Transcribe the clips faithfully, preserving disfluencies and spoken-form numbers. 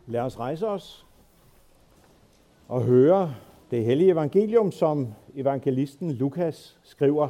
Lad os rejse os og høre det hellige evangelium, som evangelisten Lukas skriver.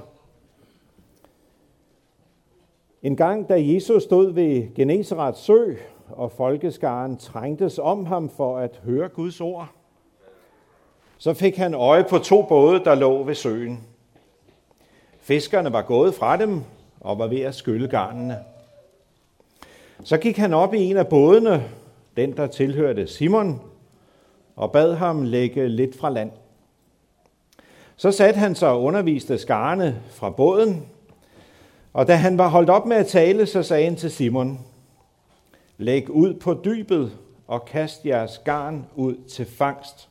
En gang, da Jesus stod ved Genesarets sø, og folkeskaren trængtes om ham for at høre Guds ord, så fik han øje på to både, der lå ved søen. Fiskerne var gået fra dem og var ved at skylle garnene. Så gik han op i en af bådene, den der tilhørte Simon, og bad ham lægge lidt fra land. Så satte han sig og underviste skarne fra båden, og da han var holdt op med at tale, så sagde han til Simon: Læg ud på dybet og kast jeres garn ud til fangst.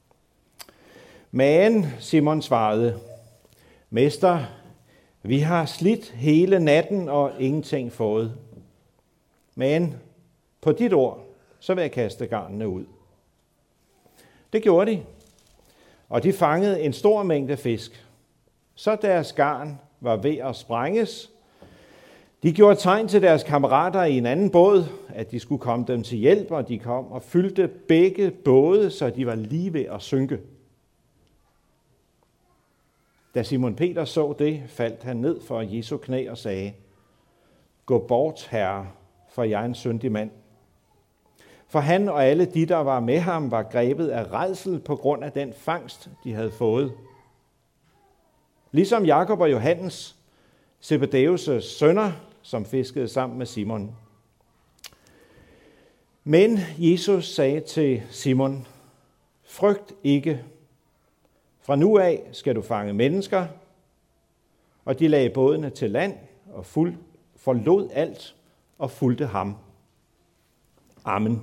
Men Simon svarede: Mester, vi har slidt hele natten og ingenting fået. Men på dit ord, så vil jeg kaste garnene ud. Det gjorde de, og de fangede en stor mængde fisk. Så deres garn var ved at sprænges. De gjorde tegn til deres kammerater i en anden båd, at de skulle komme dem til hjælp, og de kom og fyldte begge både, så de var lige ved at synke. Da Simon Peter så det, faldt han ned for Jesu knæ og sagde: Gå bort, Herre, for jeg er en syndig mand. For han og alle de, der var med ham, var grebet af rædsel på grund af den fangst, de havde fået. Ligesom Jakob og Johannes, Zebedeus' sønner, som fiskede sammen med Simon. Men Jesus sagde til Simon: Frygt ikke. Fra nu af skal du fange mennesker. Og de lagde bådene til land og fuld, forlod alt og fulgte ham. Amen.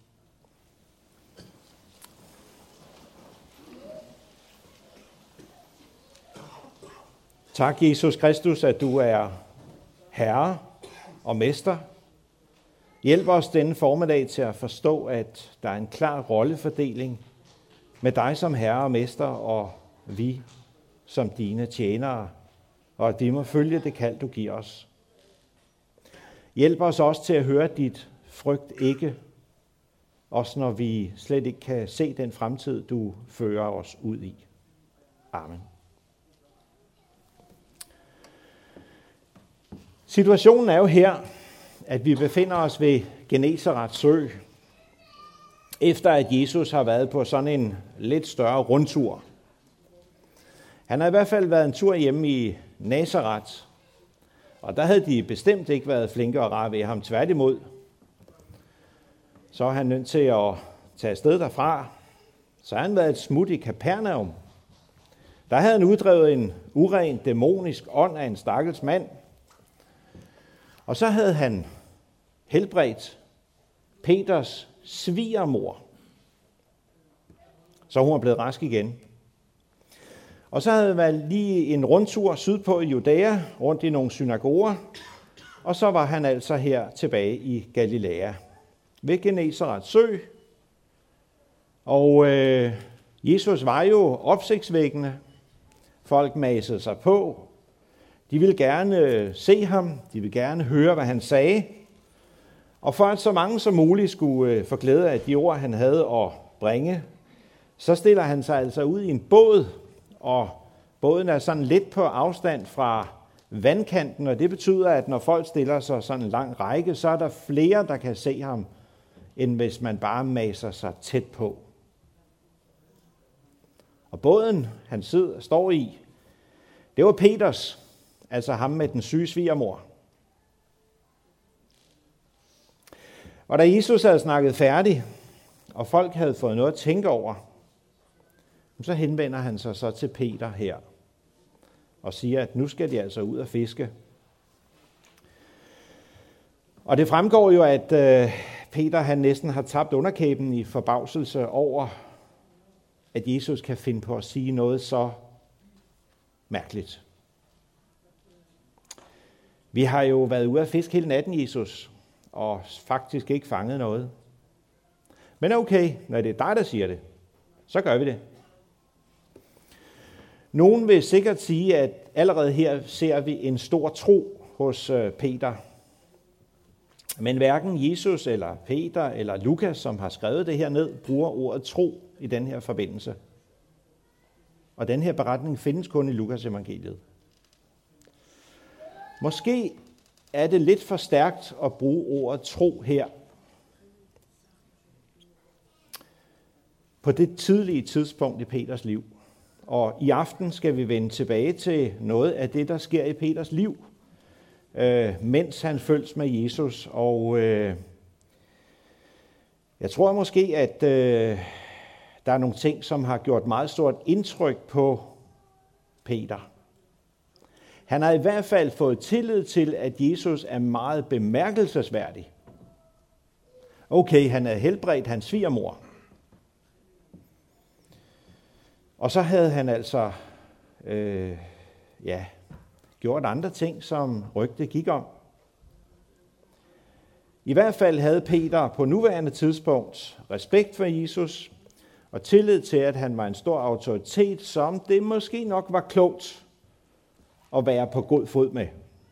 Tak, Jesus Kristus, at du er Herre og Mester. Hjælp os denne formiddag til at forstå, at der er en klar rollefordeling med dig som Herre og Mester, og vi som dine tjenere, og at vi må følge det kald, du giver os. Hjælp os også til at høre dit frygt ikke, også når vi slet ikke kan se den fremtid, du fører os ud i. Amen. Situationen er jo her, at vi befinder os ved Genesarets sø, efter at Jesus har været på sådan en lidt større rundtur. Han har i hvert fald været en tur hjemme i Nazaret, og der havde de bestemt ikke været flinke og rare ved ham, tværtimod. Så er han nødt til at tage afsted derfra. Så har han været et smut i Kapernaum. Der havde han uddrevet en uren dæmonisk ånd af en stakkels mand. Og så havde han helbredt Peters svigermor, så hun er blevet rask igen. Og så havde han været lige en rundtur sydpå i Judæa, rundt i nogle synagoger, og så var han altså her tilbage i Galilea, ved Genesarets sø. Og øh, Jesus var jo opsigtsvækkende. Folk masede sig på. De ville gerne se ham, de ville gerne høre, hvad han sagde. Og for at så mange som muligt skulle få glæde af de ord, han havde at bringe, så stiller han sig altså ud i en båd, og båden er sådan lidt på afstand fra vandkanten, og det betyder, at når folk stiller sig sådan en lang række, så er der flere, der kan se ham, end hvis man bare maser sig tæt på. Og båden, han sidder, står i, det var Peters, altså ham med den syge svigermor. Og da Jesus havde snakket færdig, og folk havde fået noget at tænke over, så henvender han sig så til Peter her, og siger, at nu skal de altså ud og fiske. Og det fremgår jo, at Peter han næsten har tabt underkæben i forbavselse over, at Jesus kan finde på at sige noget så mærkeligt. Vi har jo været ude at fiske hele natten, Jesus, og faktisk ikke fanget noget. Men okay, når det er dig, der siger det, så gør vi det. Nogen vil sikkert sige, at allerede her ser vi en stor tro hos Peter. Men hverken Jesus eller Peter eller Lukas, som har skrevet det her ned, bruger ordet tro i den her forbindelse. Og den her beretning findes kun i Lukas evangeliet. Måske er det lidt for stærkt at bruge ordet tro her. På det tidlige tidspunkt i Peters liv. Og i aften skal vi vende tilbage til noget af det, der sker i Peters liv, øh, mens han følges med Jesus. Og øh, jeg tror måske, at øh, der er nogle ting, som har gjort meget stort indtryk på Peter. Han har i hvert fald fået tillid til, at Jesus er meget bemærkelsesværdig. Okay, han havde helbredt hans svigermor. Og så havde han altså øh, ja, gjort andre ting, som rygtet gik om. I hvert fald havde Peter på nuværende tidspunkt respekt for Jesus og tillid til, at han var en stor autoritet, som det måske nok var klogt at være på god fod med.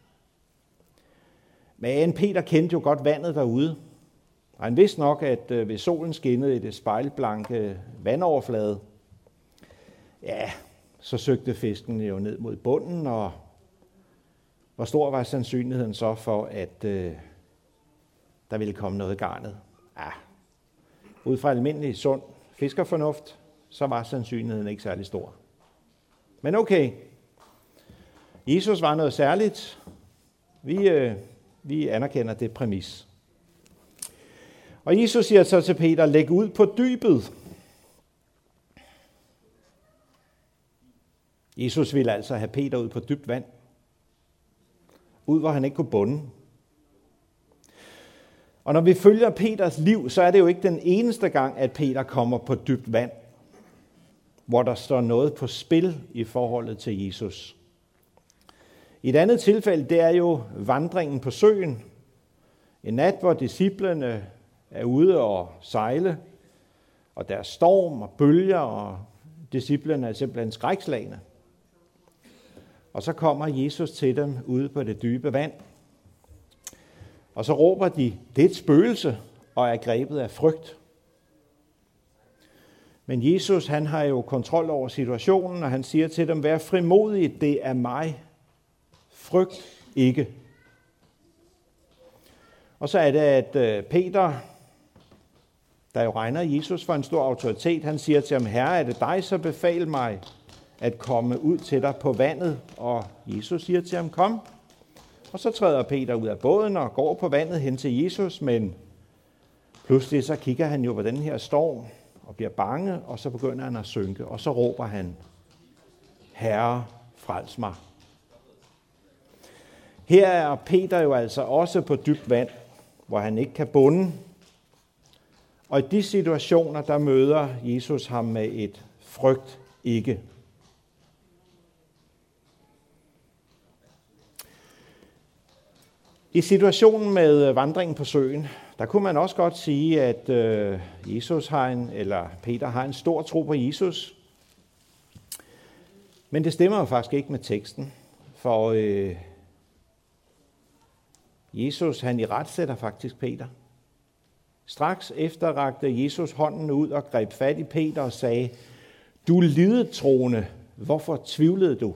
Men Peter kendte jo godt vandet derude, og han vidste nok, at ved solen skinnede i det spejlblanke vandoverflade, ja, så søgte fisken jo ned mod bunden, og hvor stor var sandsynligheden så for, at øh, der ville komme noget garnet? Ja, ud fra almindelig sund fiskerfornuft, så var sandsynligheden ikke særlig stor. Men okay, Jesus var noget særligt. Vi, øh, vi anerkender det præmis. Og Jesus siger så til Peter, læg ud på dybet. Jesus ville altså have Peter ud på dybt vand. Ud, hvor han ikke kunne bunde. Og når vi følger Peters liv, så er det jo ikke den eneste gang, at Peter kommer på dybt vand, hvor der står noget på spil i forholdet til Jesus. I et andet tilfælde, det er jo vandringen på søen. En nat, hvor disciplene er ude og sejle, og der er storm og bølger, og disciplene er simpelthen skrækslagne. Og så kommer Jesus til dem ude på det dybe vand. Og så råber de, det er et spøgelse, og er grebet af frygt. Men Jesus, han har jo kontrol over situationen, og han siger til dem, vær frimodige, det er mig. Frygt ikke. Og så er det, at Peter, der jo regner Jesus for en stor autoritet, han siger til ham, herre, er det dig, så befal mig at komme ud til dig på vandet. Og Jesus siger til ham, kom. Og så træder Peter ud af båden og går på vandet hen til Jesus, men pludselig så kigger han jo på den her storm og bliver bange, og så begynder han at synke, og så råber han, herre, frels mig. Her er Peter jo altså også på dybt vand, hvor han ikke kan bunde. Og i de situationer, der møder Jesus ham med et frygt ikke. I situationen med vandringen på søen, der kunne man også godt sige, at øh, Jesus har en, eller Peter har en stor tro på Jesus. Men det stemmer jo faktisk ikke med teksten, for øh, Jesus, han irettesætter faktisk Peter. Straks efter rakte Jesus hånden ud og greb fat i Peter og sagde, du lidetroende, hvorfor tvivlede du?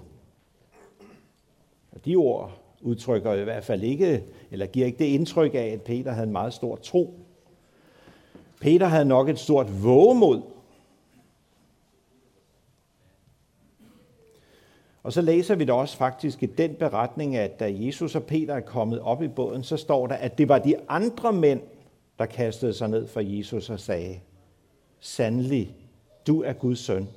Og de ord udtrykker i hvert fald ikke, eller giver ikke det indtryk af, at Peter havde en meget stor tro. Peter havde nok et stort vågemod. Og så læser vi det også faktisk i den beretning, at da Jesus og Peter er kommet op i båden, så står der, at det var de andre mænd, der kastede sig ned for Jesus og sagde, sandelig, du er Guds søn.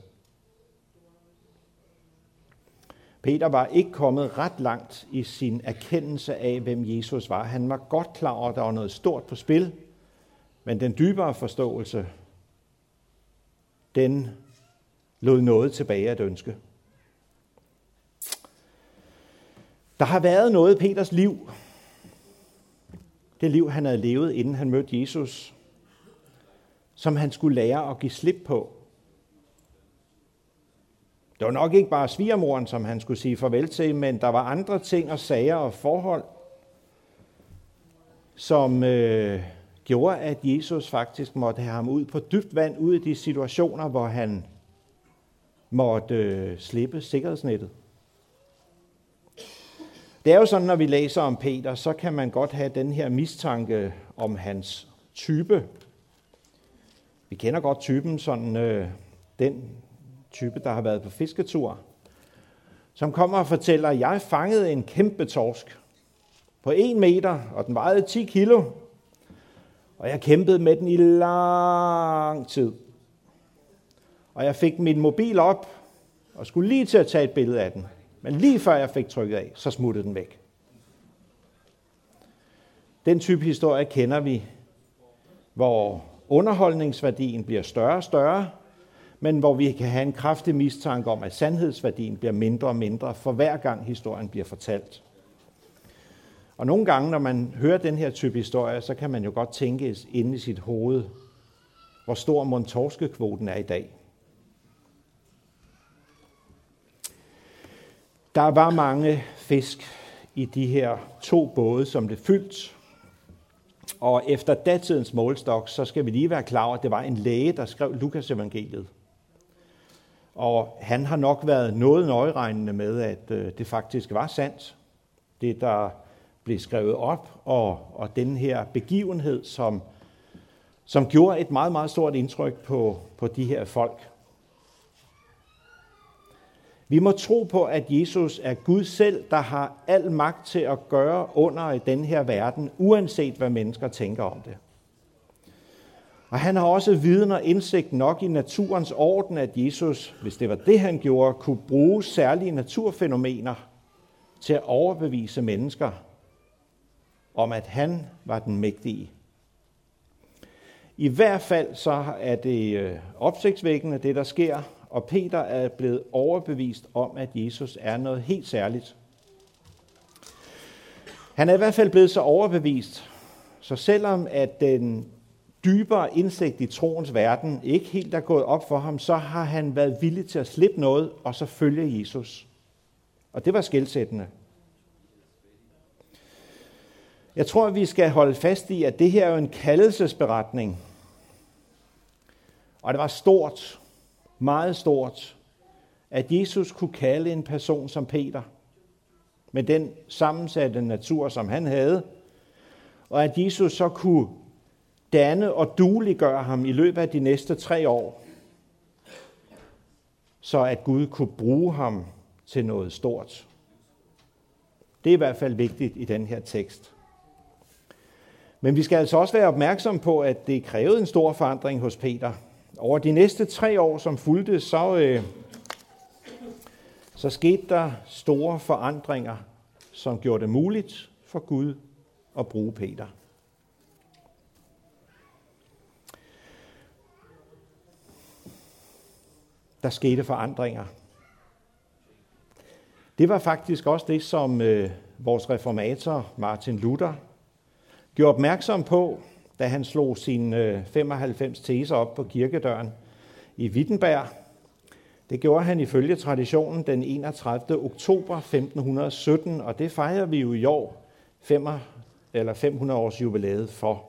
Peter var ikke kommet ret langt i sin erkendelse af, hvem Jesus var. Han var godt klar over, at der var noget stort på spil, men den dybere forståelse, den lod noget tilbage at ønske. Der har været noget i Peters liv, det liv han havde levet, inden han mødte Jesus, som han skulle lære at give slip på. Det var nok ikke bare svigermoren, som han skulle sige farvel til, men der var andre ting og sager og forhold, som øh, gjorde, at Jesus faktisk måtte have ham ud på dybt vand, ud i de situationer, hvor han måtte øh, slippe sikkerhedsnettet. Det er jo sådan, når vi læser om Peter, så kan man godt have den her mistanke om hans type. Vi kender godt typen, sådan øh, den type, der har været på fisketur, som kommer og fortæller, at jeg fangede en kæmpe torsk på en meter, og den vejede ti kilo, og jeg kæmpede med den i lang tid. Og jeg fik min mobil op, og skulle lige til at tage et billede af den. Men lige før jeg fik trykket af, så smuttede den væk. Den type historie kender vi, hvor underholdningsværdien bliver større og større, men hvor vi kan have en kraftig mistanke om, at sandhedsværdien bliver mindre og mindre, for hver gang historien bliver fortalt. Og nogle gange, når man hører den her type historie, så kan man jo godt tænke inde i sit hoved, hvor stor mon torskekvoten er i dag. Der var mange fisk i de her to både, som det fyldt. Og efter datidens målestok, så skal vi lige være klar over, at det var en læge, der skrev Lukas evangeliet. Og han har nok været noget nøjeregnende med, at det faktisk var sandt. Det, der blev skrevet op, og, og den her begivenhed, som, som gjorde et meget, meget stort indtryk på, på de her folk. Vi må tro på, at Jesus er Gud selv, der har al magt til at gøre under i den her verden, uanset hvad mennesker tænker om det. Og han har også viden og indsigt nok i naturens orden, at Jesus, hvis det var det, han gjorde, kunne bruge særlige naturfænomener til at overbevise mennesker om, at han var den mægtige. I hvert fald så er det opsigtsvækkende, det der sker, og Peter er blevet overbevist om, at Jesus er noget helt særligt. Han er i hvert fald blevet så overbevist, så selvom at den dybere indsigt i troens verden ikke helt er gået op for ham, så har han været villig til at slippe noget, og så følge Jesus. Og det var skelsættende. Jeg tror, at vi skal holde fast i, at det her er jo en kaldelsesberetning. Og det var stort, meget stort, at Jesus kunne kalde en person som Peter, med den sammensatte natur, som han havde, og at Jesus så kunne danne og dueliggøre ham i løbet af de næste tre år, så at Gud kunne bruge ham til noget stort. Det er i hvert fald vigtigt i den her tekst. Men vi skal altså også være opmærksom på, at det krævede en stor forandring hos Peter. Over de næste tre år, som fulgte, så, øh, så skete der store forandringer, som gjorde det muligt for Gud at bruge Peter. Der skete forandringer. Det var faktisk også det, som øh, vores reformator Martin Luther gjorde opmærksom på, da han slog sine femoghalvfems teser op på kirkedøren i Wittenberg. Det gjorde han ifølge traditionen den enogtredivte oktober femten sytten, og det fejrer vi jo i år fem hundrede års jubilæet for.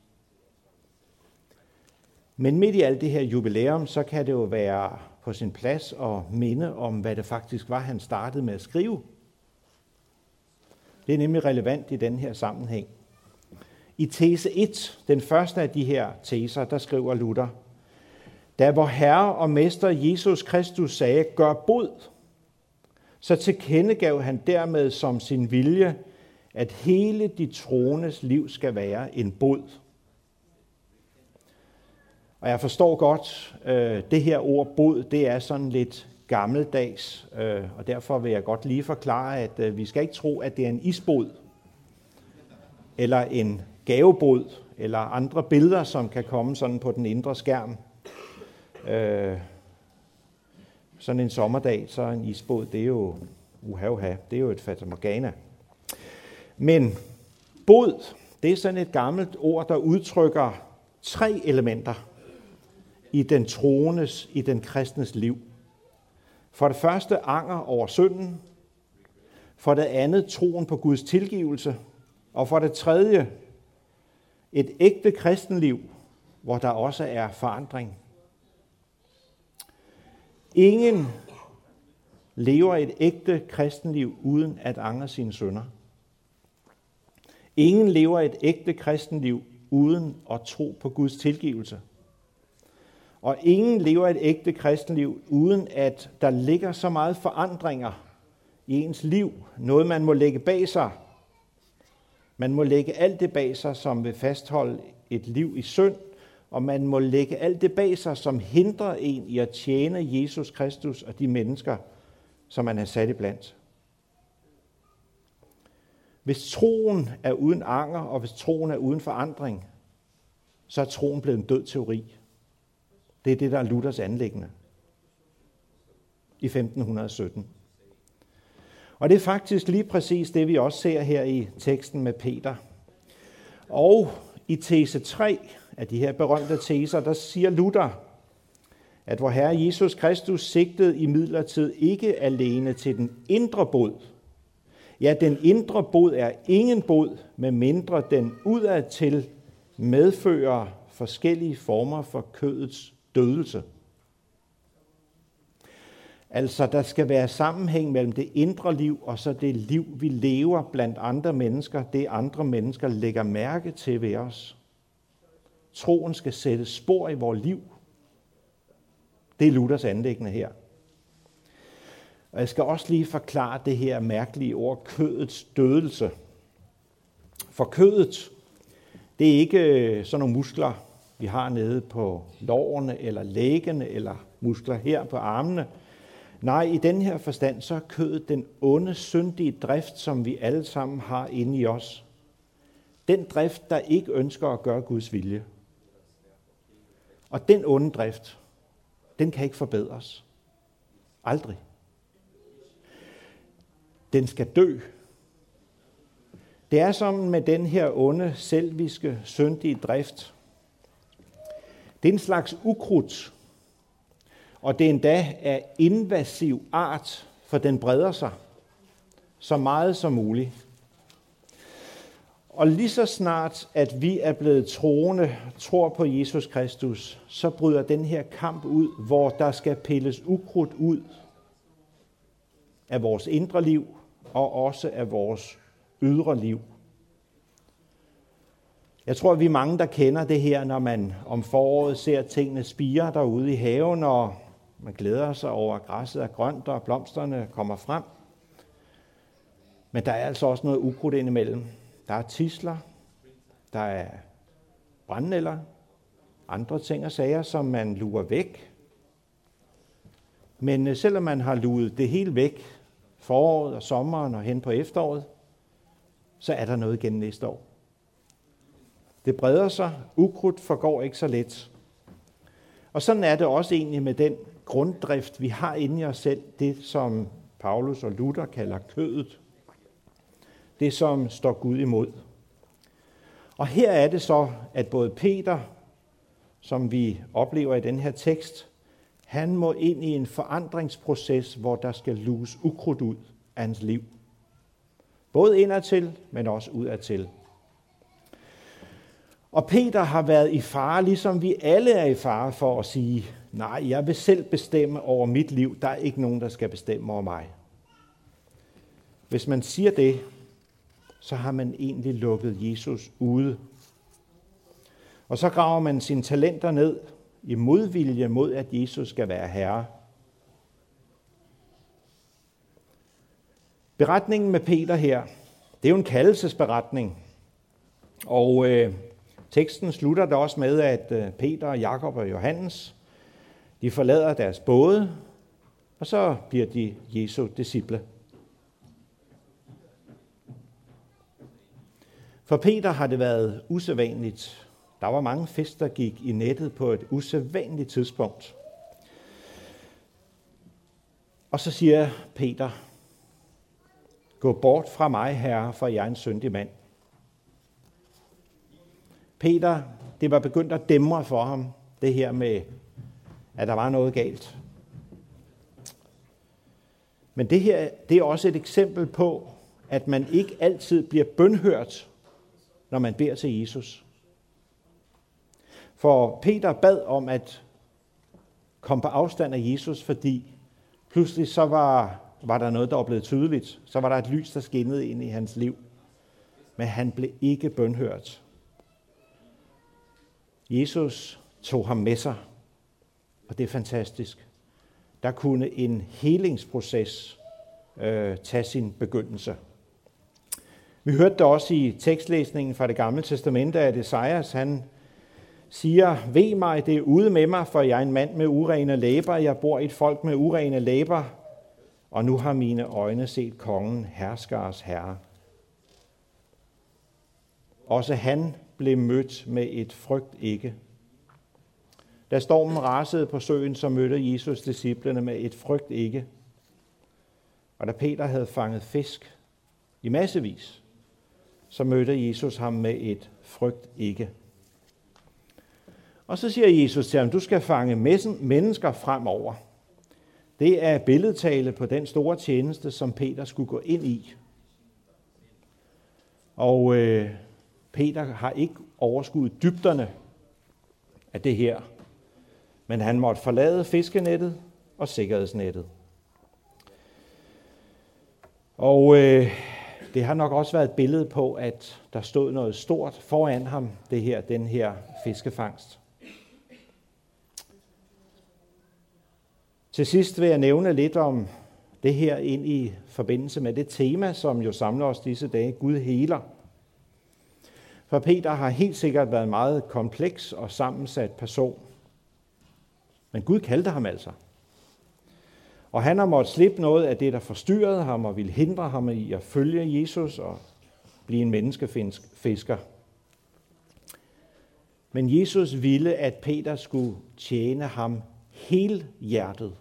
Men midt i alt det her jubilæum, så kan det jo være på sin plads at minde om, hvad det faktisk var, han startede med at skrive. Det er nemlig relevant i den her sammenhæng. I tese et, den første af de her teser, der skriver Luther: Da vor Herre og Mester Jesus Kristus sagde, gør bod, så tilkendegav han dermed som sin vilje, at hele de troendes liv skal være en bod. Og jeg forstår godt, øh, det her ord bod, det er sådan lidt gammeldags, øh, og derfor vil jeg godt lige forklare, at øh, vi skal ikke tro, at det er en isbod, eller en gavebod, eller andre billeder, som kan komme sådan på den indre skærm. Øh, sådan en sommerdag, så en isbod, det er jo uha, uha, det er jo et fatamorgana. Men bod, det er sådan et gammelt ord, der udtrykker tre elementer i den troendes, i den kristnes liv. For det første anger over synden, for det andet troen på Guds tilgivelse, og for det tredje Et ægte kristenliv, hvor der også er forandring. Ingen lever et ægte kristenliv uden at angre sine synder. Ingen lever et ægte kristenliv uden at tro på Guds tilgivelse. Og ingen lever et ægte kristenliv uden at der ligger så meget forandringer i ens liv. Noget man må lægge bag sig. Man må lægge alt det bag sig, som vil fastholde et liv i synd. Og man må lægge alt det bag sig, som hindrer en i at tjene Jesus Kristus og de mennesker, som man har sat iblandt. Hvis troen er uden anger, og hvis troen er uden forandring, så er troen blevet en død teori. Det er det, der er Luthers anliggende i femten sytten. Og det er faktisk lige præcis det, vi også ser her i teksten med Peter. Og i tese tre af de her berømte teser, der siger Luther, at vor Herre Jesus Kristus sigtede imidlertid ikke alene til den indre bod. Ja, den indre bod er ingen bod, med mindre den udadtil medfører forskellige former for kødets dødelse. Altså, der skal være sammenhæng mellem det indre liv og så det liv, vi lever blandt andre mennesker, det andre mennesker lægger mærke til ved os. Troen skal sætte spor i vores liv. Det er Luthers anliggende her. Og jeg skal også lige forklare det her mærkelige ord, kødets dødelse. For kødet, det er ikke sådan nogle muskler, vi har nede på lårene eller læggene eller muskler her på armene. Nej, i den her forstand, så er kødet den onde, syndige drift, som vi alle sammen har inde i os. Den drift, der ikke ønsker at gøre Guds vilje. Og den onde drift, den kan ikke forbedres. Aldrig. Den skal dø. Det er som med den her onde, selviske, syndige drift. Det er en slags ukrudt, og det er endda af invasiv art, for den breder sig så meget som muligt. Og lige så snart, at vi er blevet troende, tror på Jesus Kristus, så bryder den her kamp ud, hvor der skal pilles ukrudt ud af vores indre liv og også af vores ydre liv. Jeg tror, at vi er mange, der kender det her, når man om foråret ser tingene spire derude i haven, og man glæder sig over, at græsset er grønt, og blomsterne kommer frem. Men der er altså også noget ukrudt indimellem. Der er tisler, der er brændenælder, andre ting og sager, som man lurer væk. Men selvom man har luret det hele væk, foråret og sommeren og hen på efteråret, så er der noget igen næste år. Det breder sig, ukrudt forgår ikke så let. Og sådan er det også egentlig med den grunddrift, vi har inde i os selv, det som Paulus og Luther kalder kødet. Det som står Gud imod. Og her er det så, at både Peter, som vi oplever i den her tekst, han må ind i en forandringsproces, hvor der skal luges ukrudt ud af hans liv. Både indadtil, men også udadtil. Og Peter har været i fare, ligesom vi alle er i fare for at sige, nej, jeg vil selv bestemme over mit liv. Der er ikke nogen, der skal bestemme over mig. Hvis man siger det, så har man egentlig lukket Jesus ude. Og så graver man sine talenter ned i modvilje mod, at Jesus skal være herre. Beretningen med Peter her, det er jo en kaldelsesberetning. Og øh, teksten slutter da også med, at øh, Peter, Jakob og Johannes, de forlader deres både, og så bliver de Jesu disciple. For Peter har det været usædvanligt. Der var mange fester, der gik i nettet på et usædvanligt tidspunkt. Og så siger Peter, gå bort fra mig, Herre, for jeg er en syndig mand. Peter, det var begyndt at dæmre for ham, det her med, at der var noget galt. Men det her, det er også et eksempel på, at man ikke altid bliver bønhørt, når man beder til Jesus. For Peter bad om at komme på afstand af Jesus, fordi pludselig så var, var der noget, der var blevet tydeligt. Så var der et lys, der skinnede ind i hans liv. Men han blev ikke bønhørt. Jesus tog ham med sig, og det er fantastisk. Der kunne en helingsproces øh, tage sin begyndelse. Vi hørte det også i tekstlæsningen fra det gamle testamente, at Esajas, han siger, ved mig, det er ude med mig, for jeg er en mand med urene læber, jeg bor i et folk med urene læber, og nu har mine øjne set kongen, herskers herre. Også han blev mødt med et frygt ikke. Da stormen rasede på søen, så mødte Jesus disciplene med et frygt ikke. Og da Peter havde fanget fisk i massevis, så mødte Jesus ham med et frygt ikke. Og så siger Jesus til ham, du skal fange mennesker fremover. Det er billedtale på den store tjeneste, som Peter skulle gå ind i. Og øh, Peter har ikke overskuet dybderne af det her, men han måtte forlade fiskenettet og sikkerhedsnettet. Og øh, det har nok også været et billede på, at der stod noget stort foran ham, det her, den her fiskefangst. Til sidst vil jeg nævne lidt om det her ind i forbindelse med det tema, som jo samler os disse dage, Gud heler. For Peter har helt sikkert været en meget kompleks og sammensat person. Men Gud kaldte ham altså. Og han har måttet slippe noget af det, der forstyrrede ham og ville hindre ham i at følge Jesus og blive en menneskefisker. Men Jesus ville, at Peter skulle tjene ham helhjertet.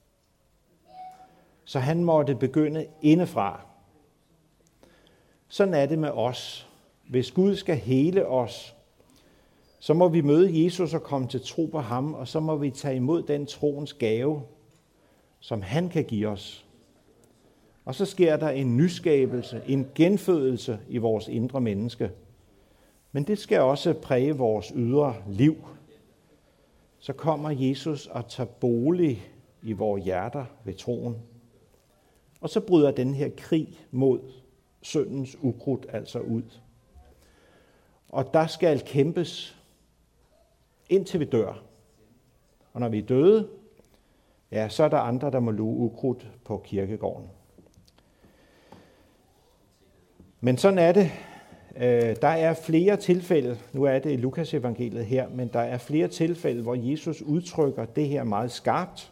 Så han måtte begynde indefra. Sådan er det med os. Hvis Gud skal hele os, så må vi møde Jesus og komme til tro på ham, og så må vi tage imod den troens gave, som han kan give os. Og så sker der en nyskabelse, en genfødelse i vores indre menneske. Men det skal også præge vores ydre liv. Så kommer Jesus og tager bolig i vores hjerter ved troen. Og så bryder den her krig mod syndens ukrudt altså ud. Og der skal kæmpes, indtil vi dør. Og når vi er døde, ja, så er der andre, der må luge ukrudt på kirkegården. Men sådan er det. Der er flere tilfælde, nu er det i Lukas evangeliet her, men der er flere tilfælde, hvor Jesus udtrykker det her meget skarpt,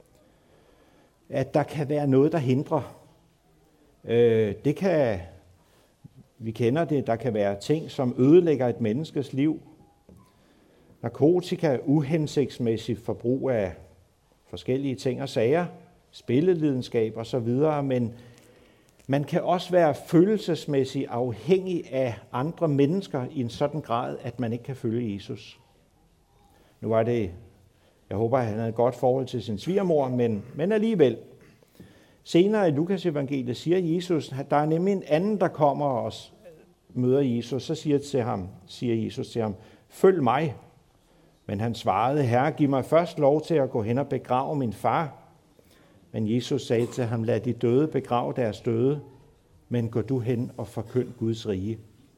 at der kan være noget, der hindrer. Det kan, vi kender det, der kan være ting, som ødelægger et menneskes liv. Narkotika, uhensigtsmæssigt forbrug af forskellige ting og sager, spillelidenskab og så videre, men man kan også være følelsesmæssigt afhængig af andre mennesker i en sådan grad, at man ikke kan følge Jesus. Nu var det, jeg håber, at han havde et godt forhold til sin svigermor, men, men alligevel. Senere i Lukas evangeliet siger Jesus, at der er nemlig en anden, der kommer og møder Jesus. Så siger, til ham, siger Jesus til ham, følg mig. Men han svarede, Herre, giv mig først lov til at gå hen og begrave min far. Men Jesus sagde til ham, lad de døde begrave deres døde, men gå du hen og forkynd Guds rige.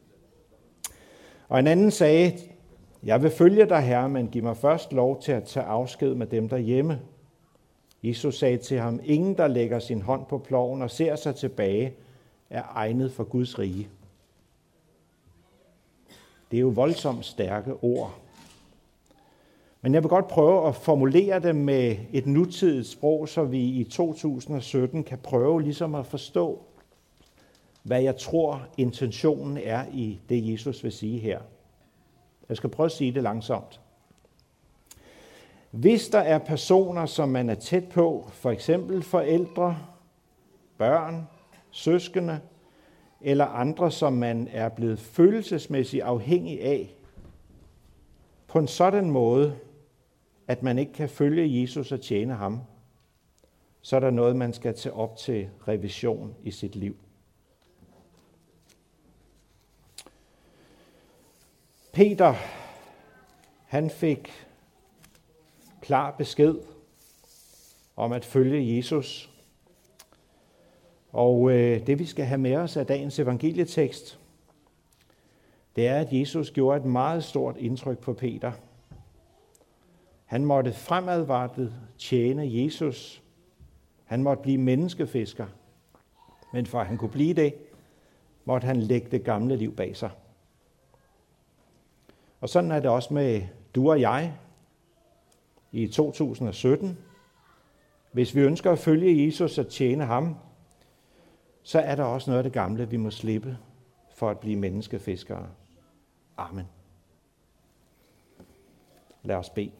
Og en anden sagde, jeg vil følge dig, Herre, men giv mig først lov til at tage afsked med dem derhjemme. Jesus sagde til ham, ingen, der lægger sin hånd på ploven og ser sig tilbage, er egnet for Guds rige. Det er jo voldsomt stærke ord. Men jeg vil godt prøve at formulere det med et nutidigt sprog, så vi i to tusind og sytten kan prøve ligesom at forstå, hvad jeg tror intentionen er i det, Jesus vil sige her. Jeg skal prøve at sige det langsomt. Hvis der er personer, som man er tæt på, for eksempel forældre, børn, søskende, eller andre, som man er blevet følelsesmæssigt afhængig af, på en sådan måde, at man ikke kan følge Jesus og tjene ham, så er der noget, man skal tage op til revision i sit liv. Peter, han fik klar besked om at følge Jesus. Og øh, det vi skal have med os af dagens evangelietekst, det er, at Jesus gjorde et meget stort indtryk på Peter. Han måtte fremadrettet tjene Jesus. Han måtte blive menneskefisker. Men for at han kunne blive det, måtte han lægge det gamle liv bag sig. Og sådan er det også med du og jeg i to tusind og sytten. Hvis vi ønsker at følge Jesus og tjene ham, så er der også noget af det gamle, vi må slippe for at blive menneskefiskere. Amen. Lad os bede.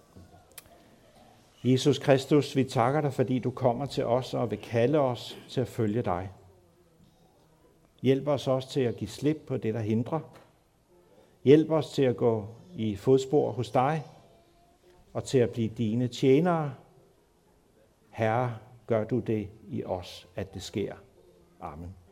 Jesus Kristus, vi takker dig, fordi du kommer til os og vil kalde os til at følge dig. Hjælp os også til at give slip på det, der hindrer. Hjælp os til at gå i fodspor hos dig og til at blive dine tjenere. Herre, gør du det i os, at det sker. Amen.